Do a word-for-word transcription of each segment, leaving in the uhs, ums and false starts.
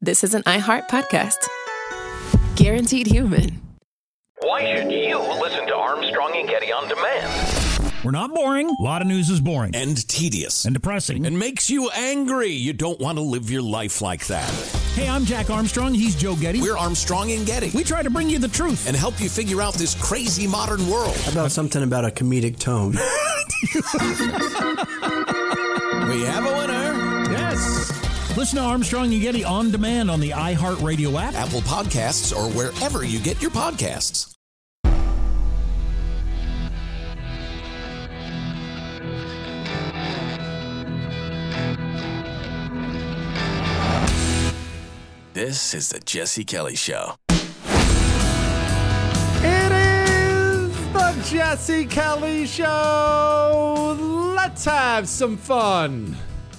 this is an iHeart podcast. Guaranteed human. Why should you listen to Armstrong and Getty on demand? We're not boring. A lot of news is boring. And tedious. And depressing. And makes you angry. You don't want to live your life like that. Hey, I'm Jack Armstrong. He's Joe Getty. We're Armstrong and Getty. We try to bring you the truth. And help you figure out this crazy modern world. How about something about a comedic tone? We have a winner. Yes. Listen to Armstrong and Getty on demand on the iHeartRadio app, Apple Podcasts, or wherever you get your podcasts. This is the Jesse Kelly Show. It is the Jesse Kelly Show. Let's have some fun.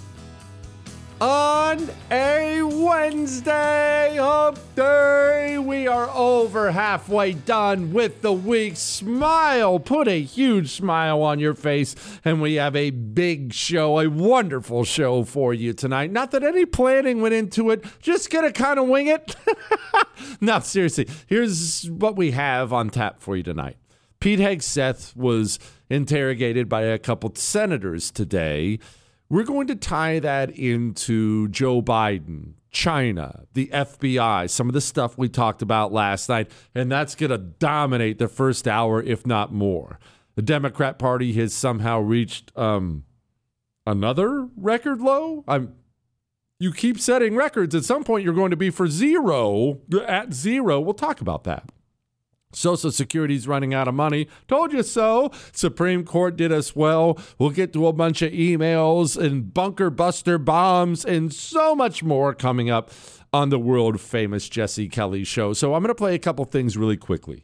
On a Wednesday, hump day, we are over halfway done with the week. Smile, put a huge smile on your face, and we have a big show, a wonderful show for you tonight. Not that any planning went into it, just gonna kind of wing it. No, seriously, here's what we have on tap for you tonight. Pete Hegseth was interrogated by a couple senators today. We're going to tie that into Joe Biden, China, the F B I, some of the stuff we talked about last night, and that's going to dominate the first hour, if not more. The Democrat Party has somehow reached um, another record low. I'm, you keep setting records. At some point, you're going to be for zero, at zero. We'll talk about that. Social Security's running out of money. Told you so. Supreme Court did us well. We'll get to a bunch of emails and bunker buster bombs and so much more coming up on the world famous Jesse Kelly Show. So I'm going to play a couple things really quickly.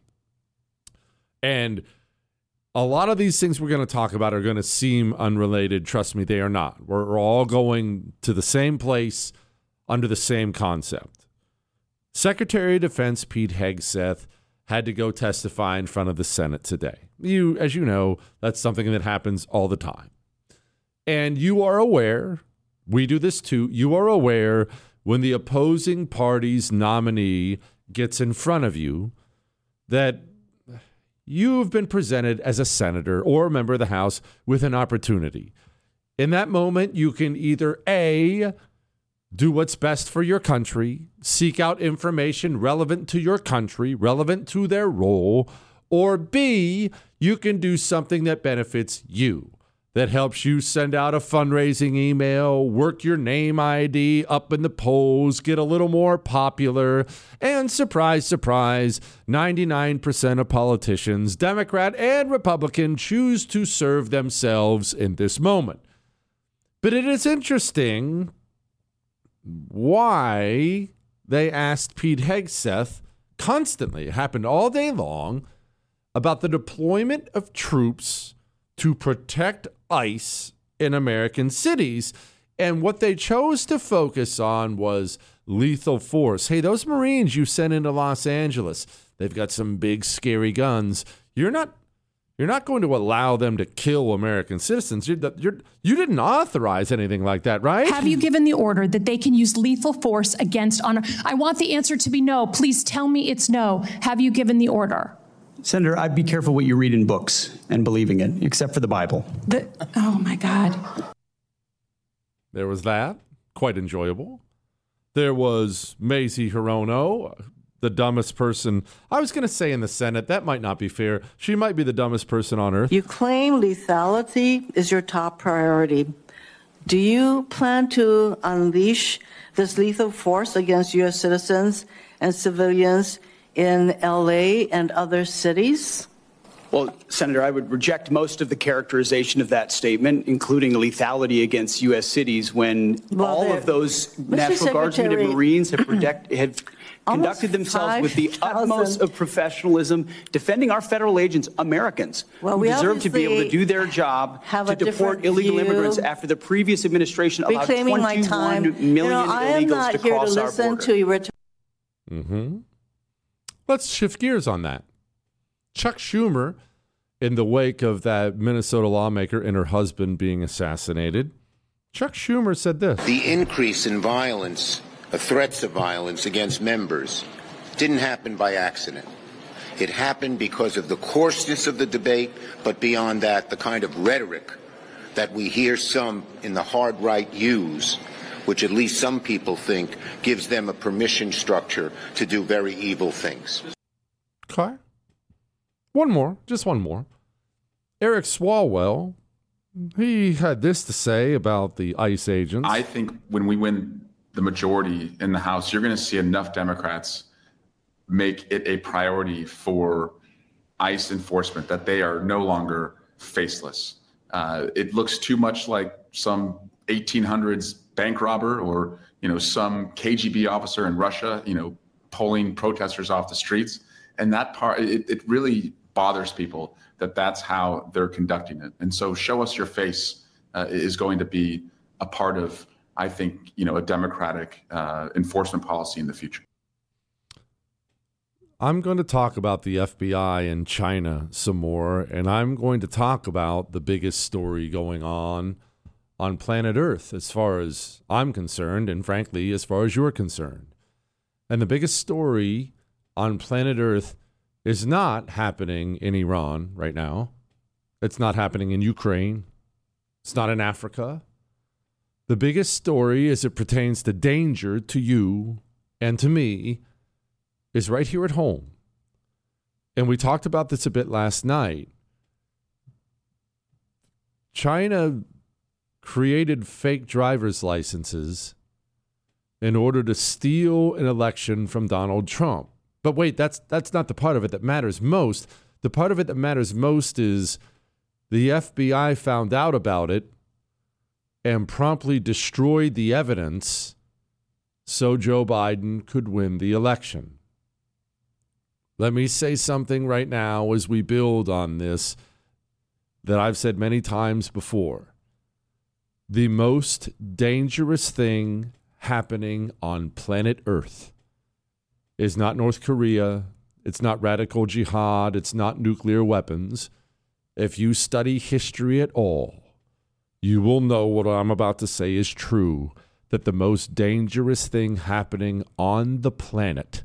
And a lot of these things we're going to talk about are going to seem unrelated. Trust me, they are not. We're, we're all going to the same place under the same concept. Secretary of Defense Pete Hegseth had to go testify in front of the Senate today. You, as you know, that's something that happens all the time. And you are aware, we do this too, you are aware when the opposing party's nominee gets in front of you that you've been presented as a senator or a member of the House with an opportunity. In that moment, you can either A, do what's best for your country, seek out information relevant to your country, relevant to their role, or B, you can do something that benefits you, that helps you send out a fundraising email, work your name I D up in the polls, get a little more popular, and surprise, surprise, ninety-nine percent of politicians, Democrat and Republican, choose to serve themselves in this moment. But it is interesting why they asked Pete Hegseth constantly, it happened all day long, about the deployment of troops to protect ICE in American cities. And what they chose to focus on was lethal force. Hey, those Marines you sent into Los Angeles, they've got some big, scary guns. You're not You're not going to allow them to kill American citizens. You're, you're, you didn't authorize anything like that, right? Have you given the order that they can use lethal force against honor? I want the answer to be no. Please tell me it's no. Have you given the order? Senator, I'd be careful what you read in books and believing it, except for the Bible. The, oh, my God. There was that. Quite enjoyable. There was Mazie Hirono, the dumbest person, I was going to say in the Senate, that might not be fair. She might be the dumbest person on earth. You claim lethality is your top priority. Do you plan to unleash this lethal force against U S citizens and civilians in L A and other cities? Well, Senator, I would reject most of the characterization of that statement, including lethality against U S cities, when well, all of those National Guardsmen and Marines have, protect, have conducted themselves with the utmost of professionalism, defending our federal agents, Americans, well, who we deserve to be able to do their job to deport illegal view. immigrants after the previous administration allowed twenty-one million you know, illegals to cross our border. To you, mm-hmm. Let's shift gears on that. Chuck Schumer, in the wake of that Minnesota lawmaker and her husband being assassinated, Chuck Schumer said this. The increase in violence uh, threats of violence against members didn't happen by accident. It happened because of the coarseness of the debate, but beyond that, the kind of rhetoric that we hear some in the hard right use, which at least some people think gives them a permission structure to do very evil things. Okay. One more, just one more. Eric Swalwell, he had this to say about the ICE agents. I think when we win the majority in the House, you're going to see enough Democrats make it a priority for ICE enforcement that they are no longer faceless. Uh, it looks too much like some eighteen hundreds bank robber or, you know, some K G B officer in Russia, you know, pulling protesters off the streets. And that part, it, it really bothers people that that's how they're conducting it. And so show us your face uh, is going to be a part of, I think, you know, a democratic uh, enforcement policy in the future. I'm going to talk about the F B I in China some more, and I'm going to talk about the biggest story going on on planet Earth as far as I'm concerned, and frankly, as far as you're concerned. And the biggest story on planet Earth is not happening in Iran right now. It's not happening in Ukraine. It's not in Africa. The biggest story as it pertains to danger to you and to me is right here at home. And we talked about this a bit last night. China created fake driver's licenses in order to steal an election from Donald Trump. But wait, that's that's not the part of it that matters most. The part of it that matters most is the F B I found out about it and promptly destroyed the evidence so Joe Biden could win the election. Let me say something right now as we build on this that I've said many times before. The most dangerous thing happening on planet Earth is not North Korea, it's not radical jihad, it's not nuclear weapons. If you study history at all, you will know what I'm about to say is true, that the most dangerous thing happening on the planet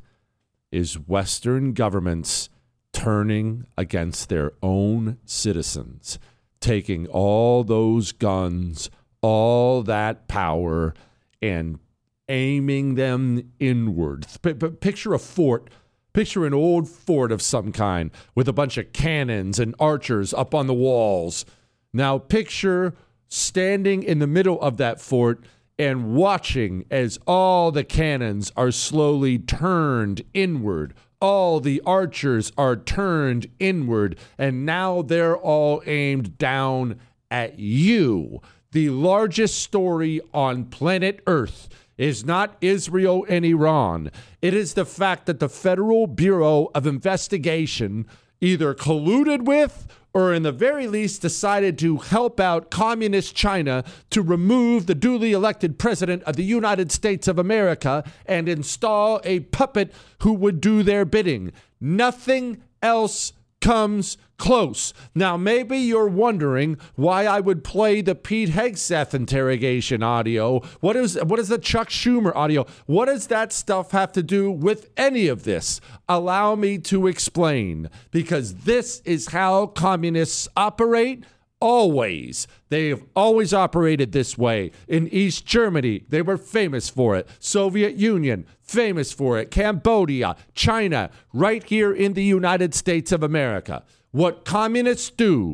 is Western governments turning against their own citizens, taking all those guns, all that power, and aiming them inward. P- p- picture a fort, picture an old fort of some kind with a bunch of cannons and archers up on the walls. Now picture standing in the middle of that fort and watching as all the cannons are slowly turned inward. All the archers are turned inward, and now they're all aimed down at you. The largest story on planet Earth is not Israel and Iran. It is the fact that the Federal Bureau of Investigation either colluded with or in the very least decided to help out communist China to remove the duly elected president of the United States of America and install a puppet who would do their bidding. Nothing else comes close. Now, maybe you're wondering why I would play the Pete Hegseth interrogation audio. What is what is the Chuck Schumer audio? What does that stuff have to do with any of this? Allow me to explain, because this is how communists operate. Always. They have always operated this way. In East Germany, they were famous for it. Soviet Union, famous for it. Cambodia, China, right here in the United States of America. What communists do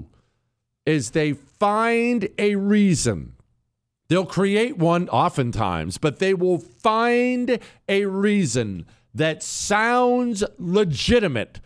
is they find a reason. They'll create one oftentimes, but they will find a reason that sounds legitimate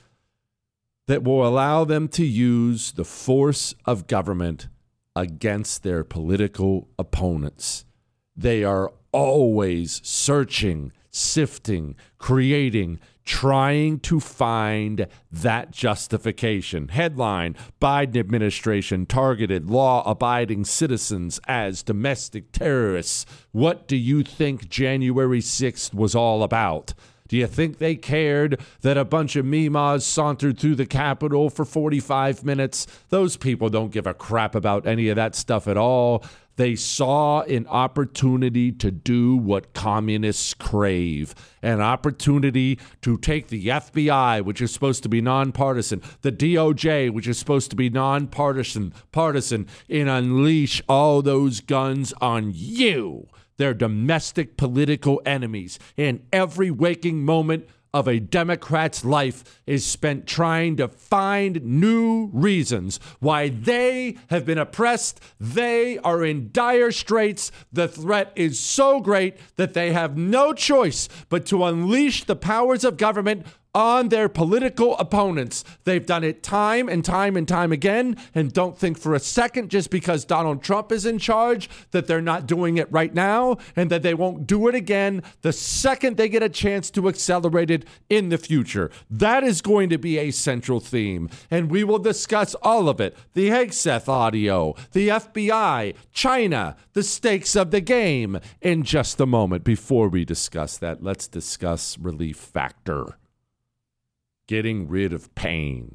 that will allow them to use the force of government against their political opponents. They are always searching, sifting, creating, trying to find that justification. Headline: Biden administration targeted law-abiding citizens as domestic terrorists. What do you think January sixth was all about? Do you think they cared that a bunch of memas sauntered through the Capitol for forty-five minutes? Those people don't give a crap about any of that stuff at all. They saw an opportunity to do what communists crave, an opportunity to take the F B I, which is supposed to be nonpartisan, the D O J, which is supposed to be nonpartisan, partisan, and unleash all those guns on you, their domestic political enemies. And every waking moment of a Democrat's life is spent trying to find new reasons why they have been oppressed. They are in dire straits. The threat is so great that they have no choice but to unleash the powers of government on their political opponents. They've done it time and time and time again, and don't think for a second just because Donald Trump is in charge that they're not doing it right now and that they won't do it again the second they get a chance to accelerate it in the future. That is going to be a central theme, and we will discuss all of it. The Hegseth audio, the F B I, China, the stakes of the game in just a moment. Before we discuss that, let's discuss Relief Factor. Getting rid of pain.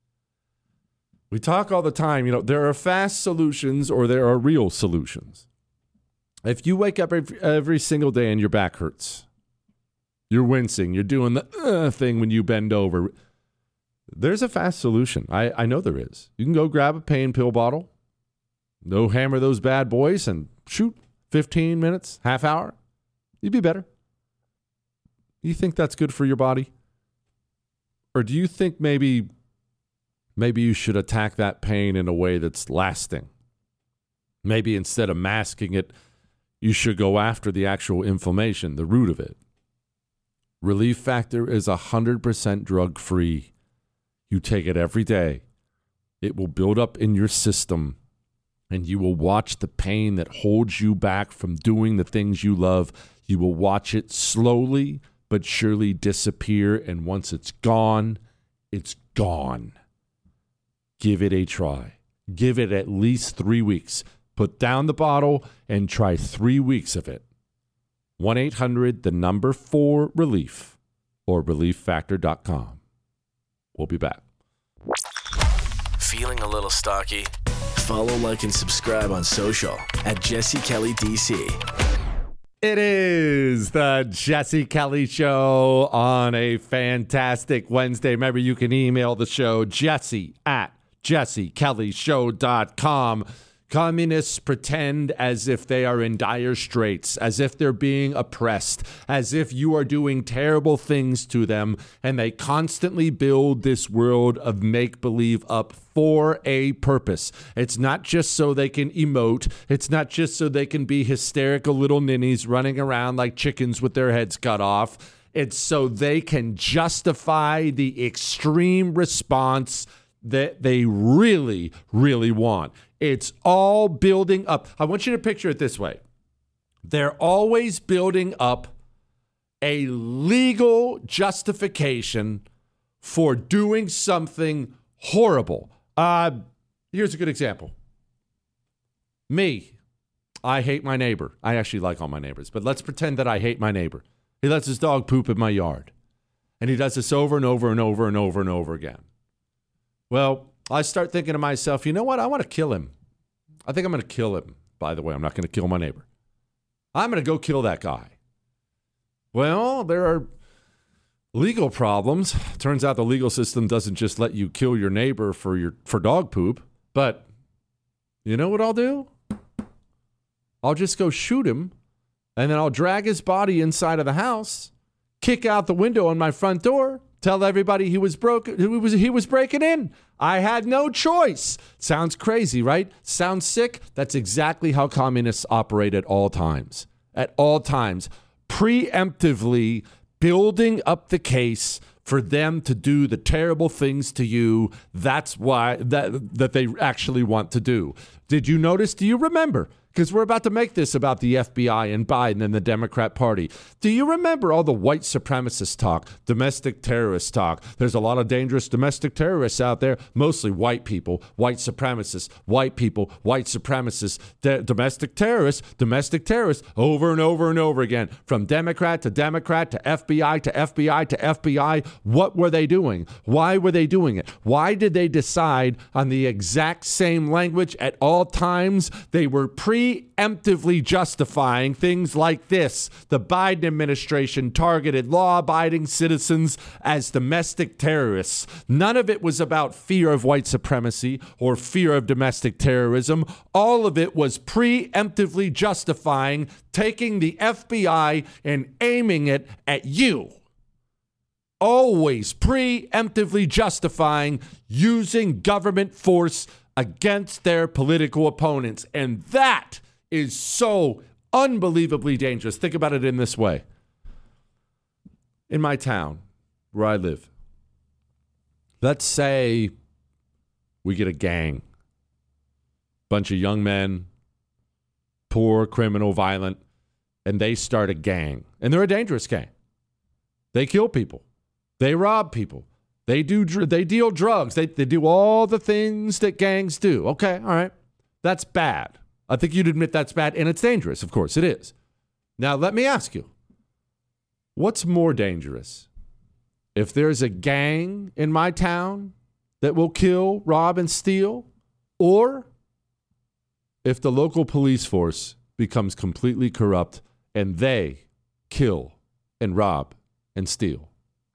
We talk all the time, you know, there are fast solutions or there are real solutions. If you wake up every, every single day and your back hurts, you're wincing, you're doing the uh, thing when you bend over, there's a fast solution. I, I know there is. You can go grab a pain pill bottle, go hammer those bad boys and shoot, fifteen minutes, half hour, you'd be better. You think that's good for your body? Or do you think maybe maybe you should attack that pain in a way that's lasting? Maybe instead of masking it, you should go after the actual inflammation, the root of it. Relief Factor is one hundred percent drug-free. You take it every day. It will build up in your system, and you will watch the pain that holds you back from doing the things you love. You will watch it slowly but surely disappear, and once it's gone, it's gone. Give it a try. Give it at least three weeks. Put down the bottle and try three weeks of it. one eight hundred, the number four, relief, or relief factor dot com. We'll be back. Feeling a little stocky? Follow, like, and subscribe on social at Jesse Kelly D C. It is the Jesse Kelly Show on a fantastic Wednesday. Remember, you can email the show, jesse at jesse kelly show dot com. Communists pretend as if they are in dire straits, as if they're being oppressed, as if you are doing terrible things to them, and they constantly build this world of make-believe up for a purpose. It's not just so they can emote. It's not just so they can be hysterical little ninnies running around like chickens with their heads cut off. It's so they can justify the extreme response that they really, really want. It's all building up. I want you to picture it this way. They're always building up a legal justification for doing something horrible. Uh, here's a good example. Me, I hate my neighbor. I actually like all my neighbors, but let's pretend that I hate my neighbor. He lets his dog poop in my yard, and he does this over and over and over and over and over again. Well, I start thinking to myself, you know what? I want to kill him. I think I'm going to kill him. By the way, I'm not going to kill my neighbor. I'm going to go kill that guy. Well, there are legal problems. Turns out the legal system doesn't just let you kill your neighbor for your for dog poop. But you know what I'll do? I'll just go shoot him, and then I'll drag his body inside of the house, kick out the window on my front door, tell everybody he was broke, he was he was breaking in. I had no choice. Sounds crazy, right? Sounds sick? That's exactly how communists operate at all times. At all times. Preemptively building up the case for them to do the terrible things to you. That's why that that they actually want to do. Did you notice? Do you remember? Because we're about to make this about the F B I and Biden and the Democrat Party. Do you remember all the white supremacist talk, domestic terrorist talk? There's a lot of dangerous domestic terrorists out there, mostly white people, white supremacists, white people, white supremacists, de- domestic terrorists, domestic terrorists, over and over and over again. From Democrat to Democrat to F B I to F B I to F B I. What were they doing? Why were they doing it? Why did they decide on the exact same language at all times? They were pre preemptively justifying things like this. The Biden administration targeted law-abiding citizens as domestic terrorists. None of it was about fear of white supremacy or fear of domestic terrorism. All of it was preemptively justifying taking the F B I and aiming it at you. Always preemptively justifying using government force against their political opponents. And that is so unbelievably dangerous. Think about it in this way. In my town where I live, let's say we get a gang, bunch of young men, poor, criminal, violent, and they start a gang. And they're a dangerous gang. They kill people. They rob people. They do. They deal drugs. They, they do all the things that gangs do. Okay, all right. That's bad. I think you'd admit that's bad, and it's dangerous. Of course, it is. Now, let me ask you, what's more dangerous? If there's a gang in my town that will kill, rob, and steal, or if the local police force becomes completely corrupt and they kill and rob and steal?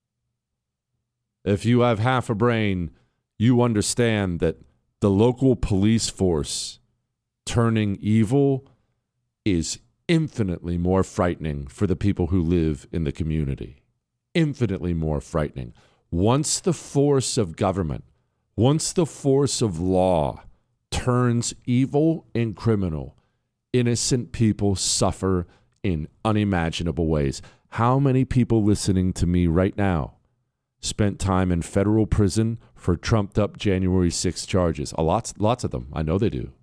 If you have half a brain, you understand that the local police force turning evil is infinitely more frightening for the people who live in the community. Infinitely more frightening. Once the force of government, once the force of law turns evil and criminal, innocent people suffer in unimaginable ways. How many people listening to me right now spent time in federal prison for trumped-up January sixth charges? A lots, lots of them. I know they do.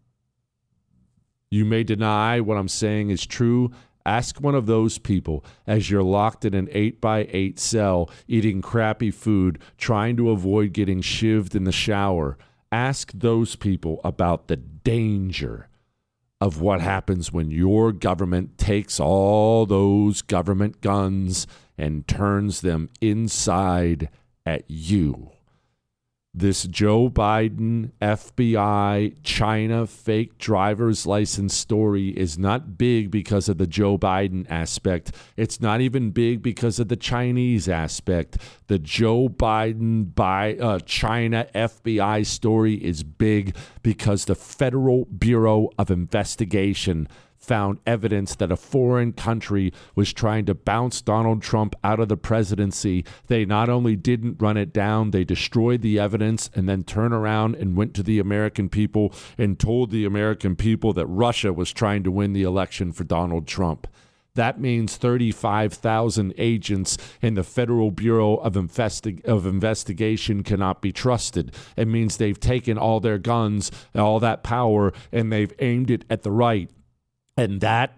You may deny what I'm saying is true. Ask one of those people as you're locked in an eight by eight cell, eating crappy food, trying to avoid getting shivved in the shower. Ask those people about the danger of what happens when your government takes all those government guns and turns them inside at you. This Joe Biden, F B I, China fake driver's license story is not big because of the Joe Biden aspect. It's not even big because of the Chinese aspect. The Joe Biden by uh, China F B I story is big because the Federal Bureau of Investigation found evidence that a foreign country was trying to bounce Donald Trump out of the presidency. They not only didn't run it down, they destroyed the evidence and then turned around and went to the American people and told the American people that Russia was trying to win the election for Donald Trump. That means thirty-five thousand agents in the Federal Bureau of, Investi- of Investigation cannot be trusted. It means they've taken all their guns, all that power, and they've aimed it at the right. And that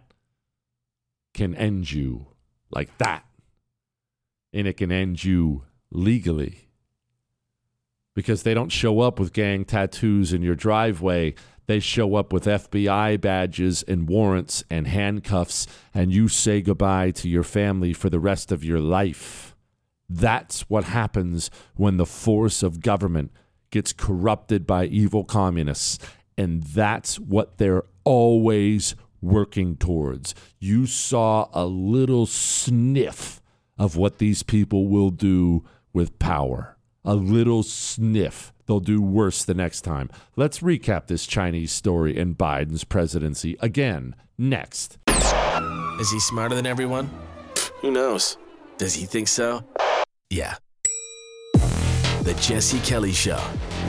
can end you like that. And it can end you legally. Because they don't show up with gang tattoos in your driveway. They show up with F B I badges and warrants and handcuffs, and you say goodbye to your family for the rest of your life. That's what happens when the force of government gets corrupted by evil communists. And that's what they're always working towards. You saw a little sniff of what these people will do with power. A little sniff. They'll do worse the next time. Let's recap this Chinese story and Biden's presidency again next. Is he smarter than everyone? Who knows? Does he think so? Yeah. The Jesse Kelly Show.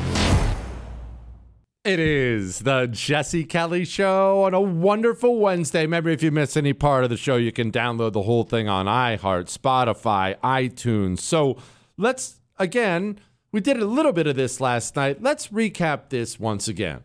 It is the Jesse Kelly Show on a wonderful Wednesday. Remember, if you miss any part of the show, you can download the whole thing on iHeart, Spotify, iTunes. So let's, again, we did a little bit of this last night. Let's recap this once again.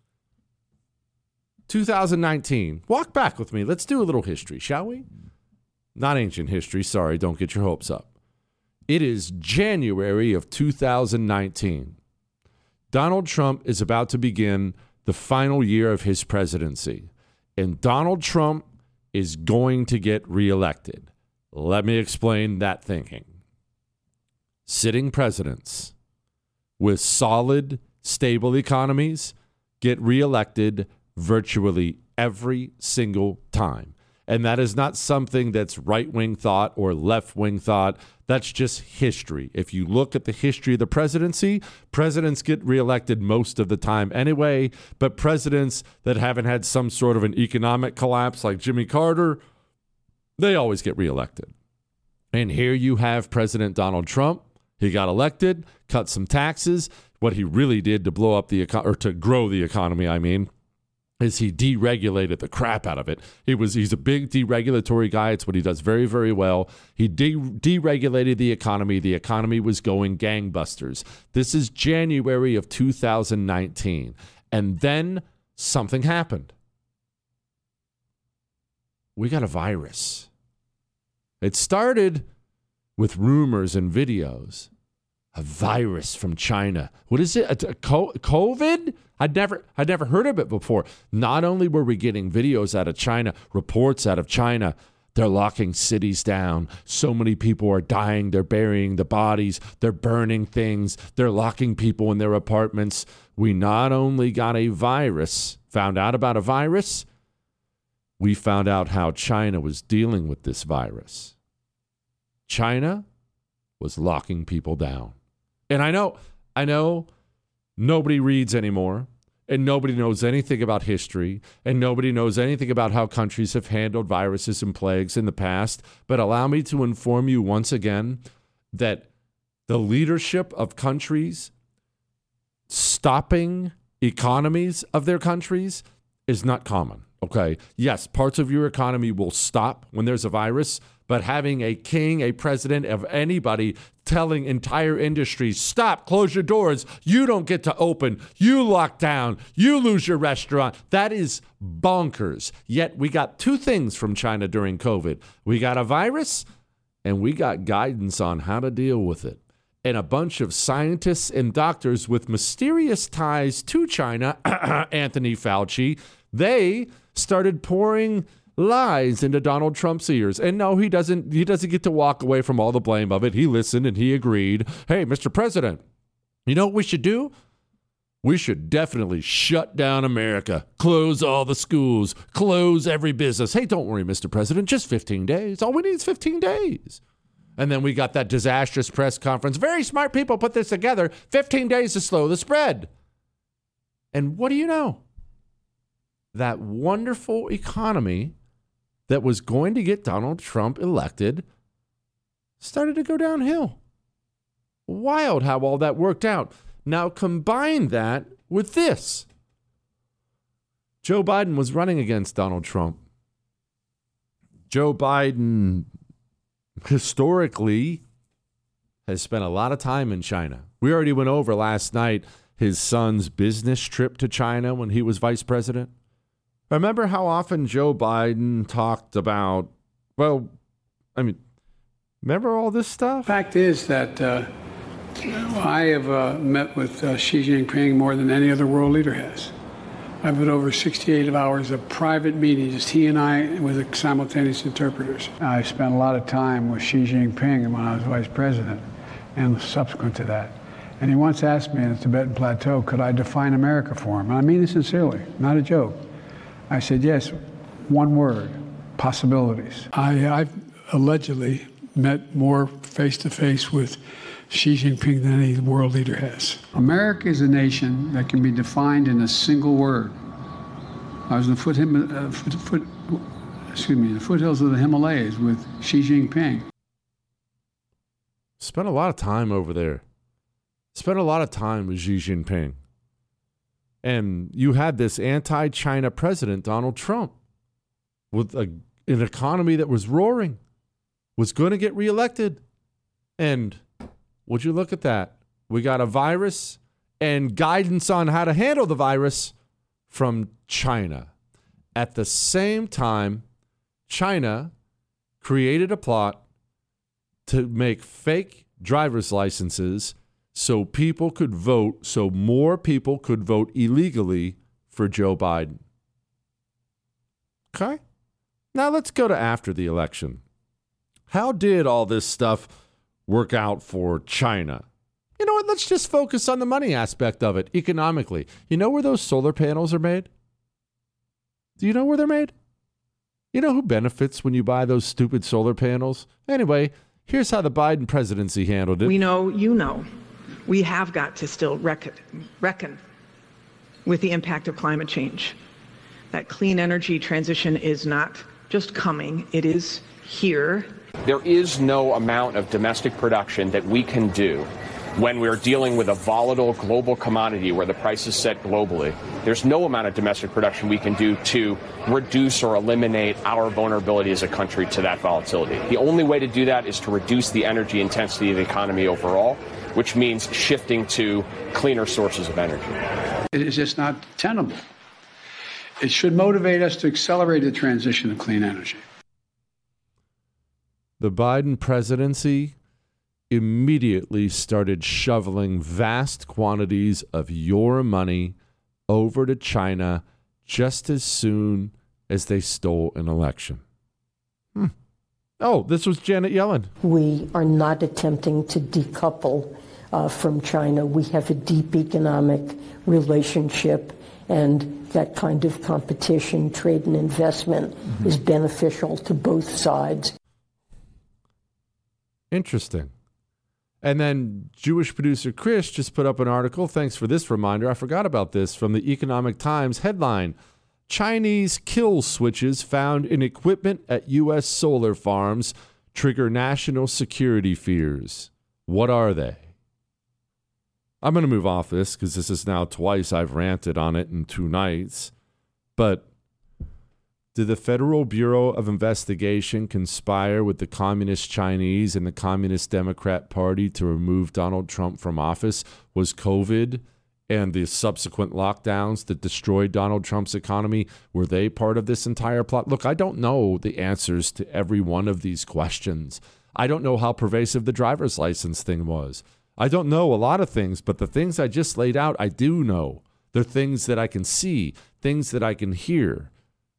two thousand nineteen. Walk back with me. Let's do a little history, shall we? Not ancient history. Sorry, don't get your hopes up. It is January of two thousand nineteen. Donald Trump is about to begin the final year of his presidency, and Donald Trump is going to get reelected. Let me explain that thinking. Sitting presidents with solid, stable economies get reelected virtually every single time. And that is not something that's right-wing thought or left-wing thought. That's just history. If you look at the history of the presidency, presidents get reelected most of the time anyway, but presidents that haven't had some sort of an economic collapse like Jimmy Carter, they always get reelected. And here you have President Donald Trump. He got elected, cut some taxes. What he really did to blow up the economy, or to grow the economy, I mean, is he deregulated the crap out of it. He was he's a big deregulatory guy. It's what he does very, very well. He de- deregulated the economy. The economy was going gangbusters. This is January of two thousand nineteen. And then something happened. We got a virus. It started with rumors and videos. A virus from China. What is it? A, a COVID? I'd never, I'd never heard of it before. Not only were we getting videos out of China, reports out of China, they're locking cities down. So many people are dying. They're burying the bodies. They're burning things. They're locking people in their apartments. We not only got a virus, found out about a virus, we found out how China was dealing with this virus. China was locking people down. And I know, I know nobody reads anymore, and nobody knows anything about history, and nobody knows anything about how countries have handled viruses and plagues in the past. But allow me to inform you once again that the leadership of countries stopping economies of their countries is not common. Okay, yes, parts of your economy will stop when there's a virus, but having a king, a president of anybody telling entire industries, stop, close your doors, you don't get to open, you lock down, you lose your restaurant, that is bonkers. Yet we got two things from China during COVID. We got a virus, and we got guidance on how to deal with it. And a bunch of scientists and doctors with mysterious ties to China, Anthony Fauci, they started pouring lies into Donald Trump's ears. And no, he doesn't he doesn't get to walk away from all the blame of it. He listened and he agreed. Hey, Mister President, you know what we should do? We should definitely shut down America, close all the schools, close every business. Hey, don't worry, Mister President, just fifteen days. All we need is fifteen days. And then we got that disastrous press conference. Very smart people put this together. fifteen days to slow the spread. And what do you know? That wonderful economy that was going to get Donald Trump elected started to go downhill. Wild how all that worked out. Now combine that with this. Joe Biden was running against Donald Trump. Joe Biden historically has spent a lot of time in China. We already went over last night his son's business trip to China when he was vice president. Remember how often Joe Biden talked about, well, I mean, remember all this stuff? Fact is that uh, I have uh, met with uh, Xi Jinping more than any other world leader has. I've had over sixty-eight hours of private meetings, just he and I with simultaneous interpreters. I spent a lot of time with Xi Jinping when I was vice president and subsequent to that. And he once asked me in the Tibetan Plateau, could I define America for him? And I mean this sincerely, not a joke. I said, yes, one word, possibilities. I, I've allegedly met more face-to-face with Xi Jinping than any world leader has. America is a nation that can be defined in a single word. I was in the foot, uh, foot, foot, excuse me, the foothills of the Himalayas with Xi Jinping. Spent a lot of time over there. Spent a lot of time with Xi Jinping. And you had this anti-China president, Donald Trump, with a, an economy that was roaring, was going to get reelected. And would you look at that? We got a virus and guidance on how to handle the virus from China. At the same time, China created a plot to make fake driver's licenses so people could vote, so more people could vote illegally for Joe Biden. Okay? Now let's go to after the election. How did all this stuff work out for China? You know what? Let's just focus on the money aspect of it economically. You know where those solar panels are made? Do you know where they're made? You know who benefits when you buy those stupid solar panels? Anyway, here's how the Biden presidency handled it. We know, you know, we have got to still reckon, reckon with the impact of climate change. That clean energy transition is not just coming, it is here. There is no amount of domestic production that we can do when we're dealing with a volatile global commodity where the price is set globally. There's no amount of domestic production we can do to reduce or eliminate our vulnerability as a country to that volatility. The only way to do that is to reduce the energy intensity of the economy overall, which means shifting to cleaner sources of energy. It is just not tenable. It should motivate us to accelerate the transition to clean energy. The Biden presidency immediately started shoveling vast quantities of your money over to China just as soon as they stole an election. Hmm. Oh, this was Janet Yellen. We are not attempting to decouple uh, from China. We have a deep economic relationship, and that kind of competition, trade and investment mm-hmm. is beneficial to both sides. Interesting. And then Jewish producer Chris just put up an article. Thanks for this reminder. I forgot about this from the Economic Times headline. Chinese kill switches found in equipment at U S solar farms trigger national security fears. What are they? I'm going to move off this because this is now twice I've ranted on it in two nights. But did the Federal Bureau of Investigation conspire with the Communist Chinese and the Communist Democrat Party to remove Donald Trump from office? Was COVID and the subsequent lockdowns that destroyed Donald Trump's economy, were they part of this entire plot? Look, I don't know the answers to every one of these questions. I don't know how pervasive the driver's license thing was. I don't know a lot of things, but the things I just laid out, I do know. They're things that I can see, things that I can hear.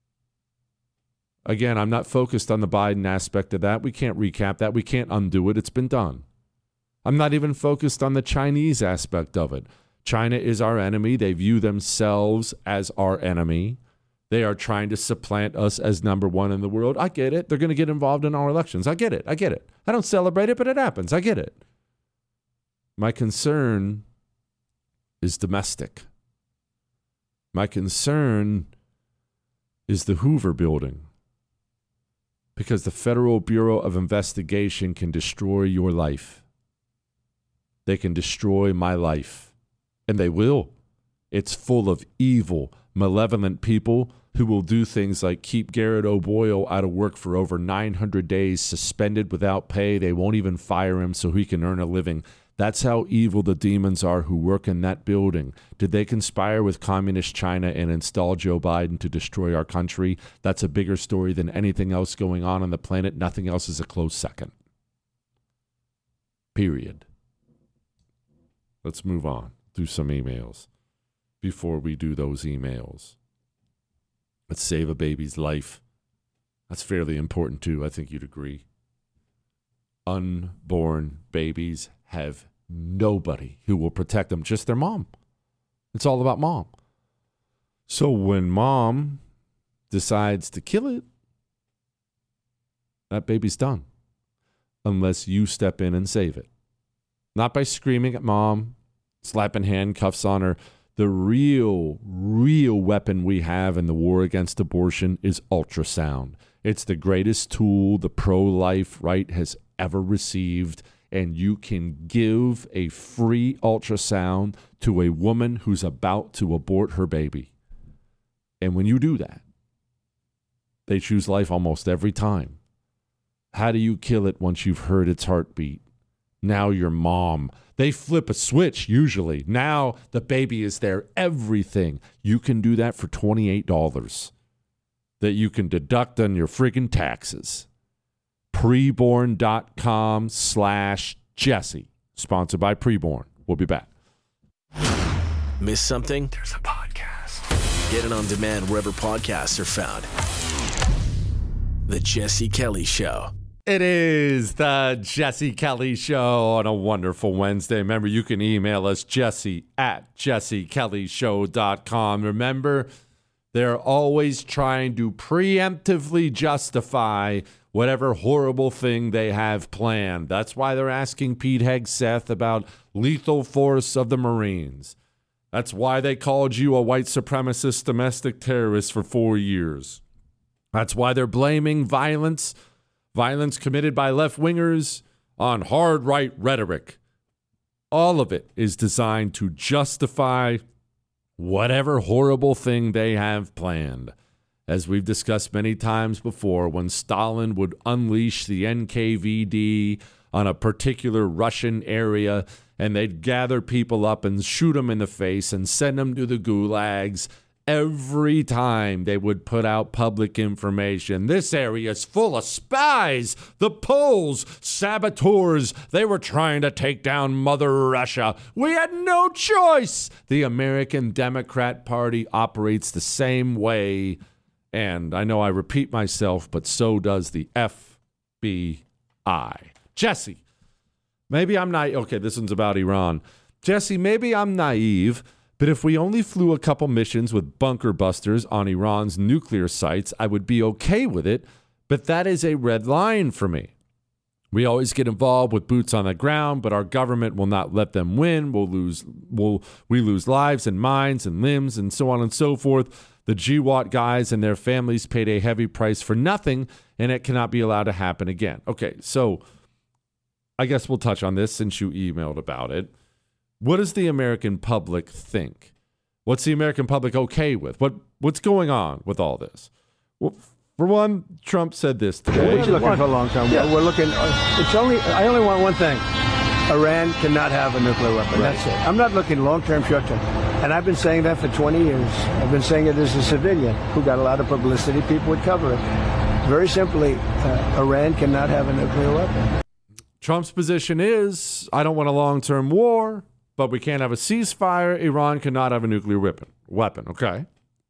Again, I'm not focused on the Biden aspect of that. We can't recap that. We can't undo it. It's been done. I'm not even focused on the Chinese aspect of it. China is our enemy. They view themselves as our enemy. They are trying to supplant us as number one in the world. I get it. They're going to get involved in our elections. I get it. I get it. I don't celebrate it, but it happens. I get it. My concern is domestic. My concern is the Hoover Building. Because the Federal Bureau of Investigation can destroy your life. They can destroy my life. And they will. It's full of evil, malevolent people who will do things like keep Garrett O'Boyle out of work for over nine hundred days, suspended without pay. They won't even fire him so he can earn a living. That's how evil the demons are who work in that building. Did they conspire with Communist China and install Joe Biden to destroy our country? That's a bigger story than anything else going on on the planet. Nothing else is a close second. Period. Let's move on. Do some emails before we do those emails. Let's save a baby's life. That's fairly important too. I think you'd agree. Unborn babies have nobody who will protect them, just their mom. It's all about mom. So when mom decides to kill it, that baby's done. Unless you step in and save it. Not by screaming at mom, slapping handcuffs on her. The real, real weapon we have in the war against abortion is ultrasound. It's the greatest tool the pro-life right has ever received. And you can give a free ultrasound to a woman who's about to abort her baby. And when you do that, they choose life almost every time. How do you kill it once you've heard its heartbeat? Now your mom. They flip a switch usually. Now the baby is there. Everything. You can do that for twenty-eight dollars that you can deduct on your friggin' taxes. Preborn.com slash Jesse. Sponsored by Preborn. We'll be back. Miss something? There's a podcast. Get it on demand wherever podcasts are found. The Jesse Kelly Show. It is the Jesse Kelly Show on a wonderful Wednesday. Remember, you can email us, Jesse at jesse kelly show dot com. Remember They're always trying to preemptively justify whatever horrible thing they have planned. That's why they're asking Pete Hegseth about lethal force of the Marines. That's why they called you a white supremacist domestic terrorist for four years. That's why they're blaming violence, violence committed by left-wingers on hard right rhetoric. All of it is designed to justify whatever horrible thing they have planned. As we've discussed many times before, when Stalin would unleash the N K V D on a particular Russian area, and they'd gather people up and shoot them in the face and send them to the gulags, every time they would put out public information. This area is full of spies, the Poles, saboteurs. They were trying to take down Mother Russia. We had no choice. The American Democrat Party operates the same way. And I know I repeat myself, but so does the F B I. Jesse, maybe I'm not. Okay, this one's about Iran. Jesse, maybe I'm naive, but if we only flew a couple missions with bunker busters on Iran's nuclear sites, I would be okay with it. But that is a red line for me. We always get involved with boots on the ground, but our government will not let them win. We'll lose, we'll, we lose lives and minds and limbs and so on and so forth. The G WAT guys and their families paid a heavy price for nothing, and it cannot be allowed to happen again. Okay, so I guess we'll touch on this since you emailed about it. What does the American public think? What's the American public okay with? What What's going on with all this? Well, for one, Trump said this today. We're looking for a long time. Yeah. We're looking. It's only. I only want one thing. Iran cannot have a nuclear weapon. Right. That's it. I'm not looking long-term, short-term. And I've been saying that for twenty years. I've been saying it as a civilian who got a lot of publicity. People would cover it. Very simply, uh, Iran cannot have a nuclear weapon. Trump's position is, I don't want a long-term war, but we can't have a ceasefire. Iran cannot have a nuclear weapon. Weapon, okay.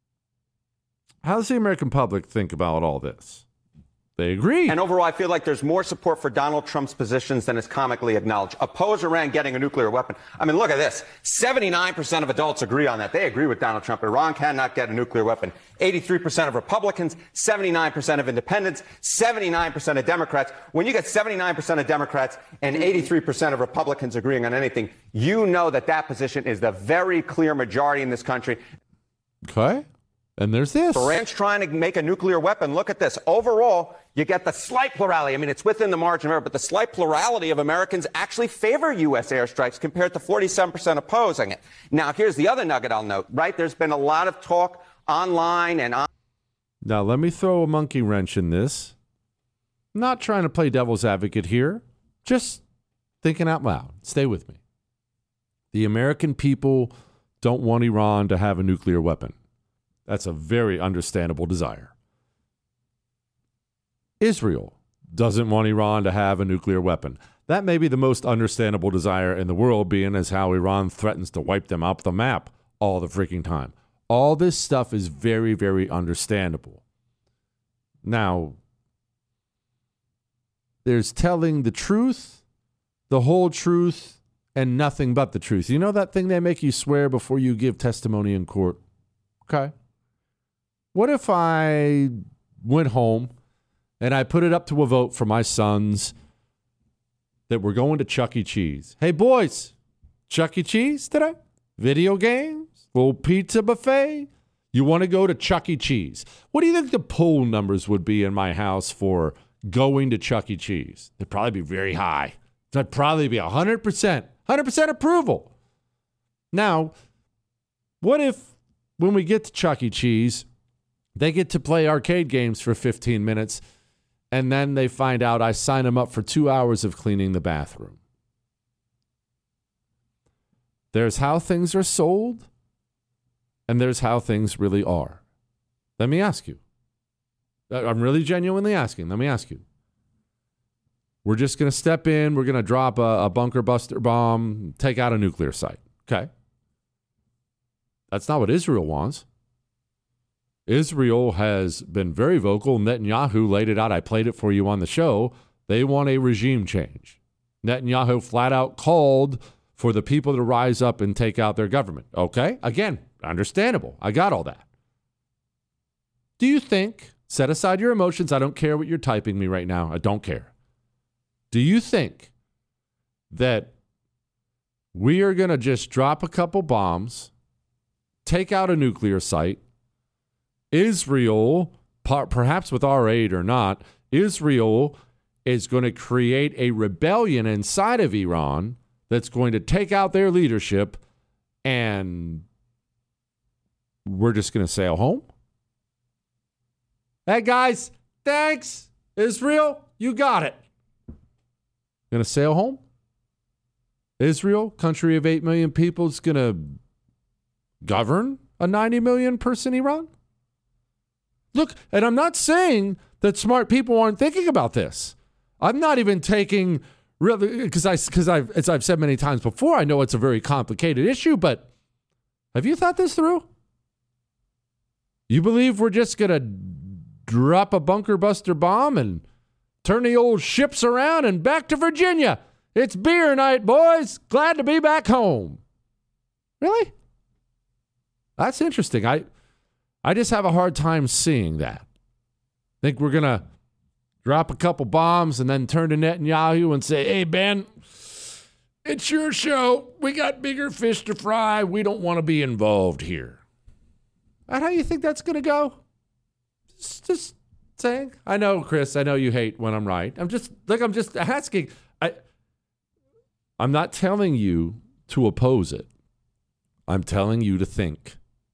How does the American public think about all this? They agree. And overall, I feel like there's more support for Donald Trump's positions than is comically acknowledged. Oppose Iran getting a nuclear weapon. I mean, look at this. seventy-nine percent of adults agree on that. They agree with Donald Trump. Iran cannot get a nuclear weapon. eighty-three percent of Republicans, seventy-nine percent of independents, seventy-nine percent of Democrats. When you get seventy-nine percent of Democrats and eighty-three percent of Republicans agreeing on anything, you know that that position is the very clear majority in this country. Okay. And there's this. Iran's trying to make a nuclear weapon. Look at this. Overall, you get the slight plurality. I mean, it's within the margin of error, but the slight plurality of Americans actually favor U S airstrikes compared to forty-seven percent opposing it. Now, here's the other nugget I'll note, right? There's been a lot of talk online and on. Now, let me throw a monkey wrench in this. I'm not trying to play devil's advocate here. Just thinking out loud. Stay with me. The American people don't want Iran to have a nuclear weapon. That's a very understandable desire. Israel doesn't want Iran to have a nuclear weapon. That may be the most understandable desire in the world, being as how Iran threatens to wipe them off the map all the freaking time. All this stuff is very, very understandable. Now, there's telling the truth, the whole truth, and nothing but the truth. You know that thing they make you swear before you give testimony in court? Okay. What if I went home and I put it up to a vote for my sons that we're going to Chuck E. Cheese? Hey, boys, Chuck E. Cheese today? Video games? Little pizza buffet? You want to go to Chuck E. Cheese? What do you think the poll numbers would be in my house for going to Chuck E. Cheese? They'd probably be very high. That'd probably be one hundred percent. one hundred percent approval. Now, what if when we get to Chuck E. Cheese, they get to play arcade games for fifteen minutes, and then they find out I sign them up for two hours of cleaning the bathroom? There's how things are sold, and there's how things really are. Let me ask you. I'm really genuinely asking. Let me ask you. We're just going to step in. We're going to drop a, a bunker buster bomb, take out a nuclear site. Okay. That's not what Israel wants. Israel has been very vocal. Netanyahu laid it out. I played it for you on the show. They want a regime change. Netanyahu flat out called for the people to rise up and take out their government. Okay? Again, understandable. I got all that. Do you think, set aside your emotions, I don't care what you're typing me right now, I don't care. Do you think that we are going to just drop a couple bombs, take out a nuclear site, Israel, perhaps with our aid or not, Israel is going to create a rebellion inside of Iran that's going to take out their leadership, and we're just going to sail home? Hey, guys, thanks. Israel, you got it. Going to sail home? Israel, country of eight million people, is going to govern a ninety million person Iran? Look, and I'm not saying that smart people aren't thinking about this. I'm not even taking, really, because I, because I've, as I've said many times before, I know it's a very complicated issue, but have you thought this through? You believe we're just going to drop a bunker buster bomb and turn the old ships around and back to Virginia? It's beer night, boys. Glad to be back home. Really? That's interesting. I I just have a hard time seeing that. Think we're going to drop a couple bombs and then turn to Netanyahu and say, hey, Ben, it's your show. We got bigger fish to fry. We don't want to be involved here. Is that how you think that's going to go? Just, just saying. I know, Chris, I know you hate when I'm right. I'm just, like, I'm just asking. I, I'm not telling you to oppose it. I'm telling you to think.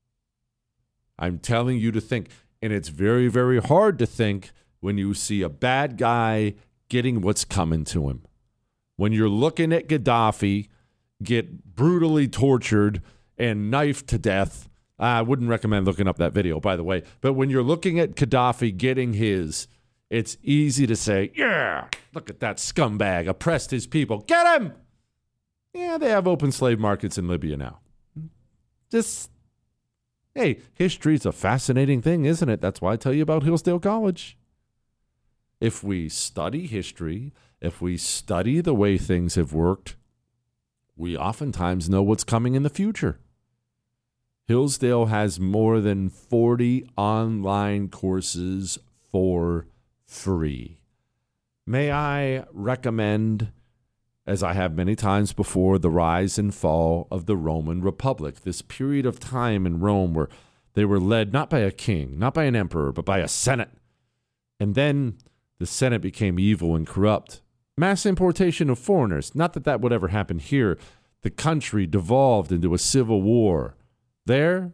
I'm telling you to think. And it's very, very hard to think when you see a bad guy getting what's coming to him. When you're looking at Gaddafi get brutally tortured and knifed to death. I wouldn't recommend looking up that video, by the way. But when you're looking at Gaddafi getting his, it's easy to say, yeah, look at that scumbag, oppressed his people. Get him! Yeah, they have open slave markets in Libya now. Just, hey, history's a fascinating thing, isn't it? That's why I tell you about Hillsdale College. If we study history, if we study the way things have worked, we oftentimes know what's coming in the future. Hillsdale has more than forty online courses for free. May I recommend, as I have many times before, the rise and fall of the Roman Republic, this period of time in Rome where they were led not by a king, not by an emperor, but by a senate. And then the senate became evil and corrupt. Mass importation of foreigners. Not that that would ever happen here. The country devolved into a civil war. There,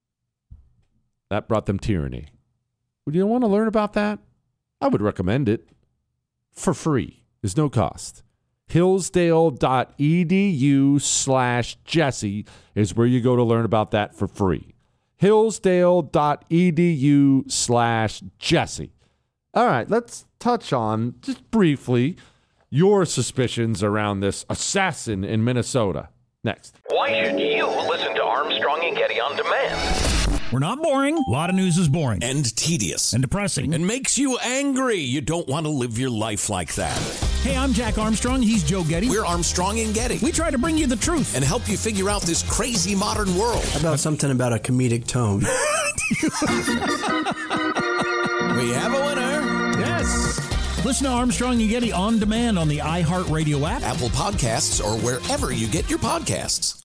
that brought them tyranny. Would you want to learn about that? I would recommend it for free. There's no cost. Hillsdale.edu slash Jesse is where you go to learn about that for free. Hillsdale.edu slash Jesse. All right, let's touch on, just briefly, your suspicions around this assassin in Minnesota. Next. Why should you listen to Armstrong and Getty on demand? We're not boring. A lot of news is boring. And tedious. And depressing. And makes you angry. You don't want to live your life like that. Hey, I'm Jack Armstrong. He's Joe Getty. We're Armstrong and Getty. We try to bring you the truth. And help you figure out this crazy modern world. How about something about a comedic tone? We have a winner. Yes. Listen to Armstrong and Getty on demand on the iHeartRadio app, Apple Podcasts, or wherever you get your podcasts.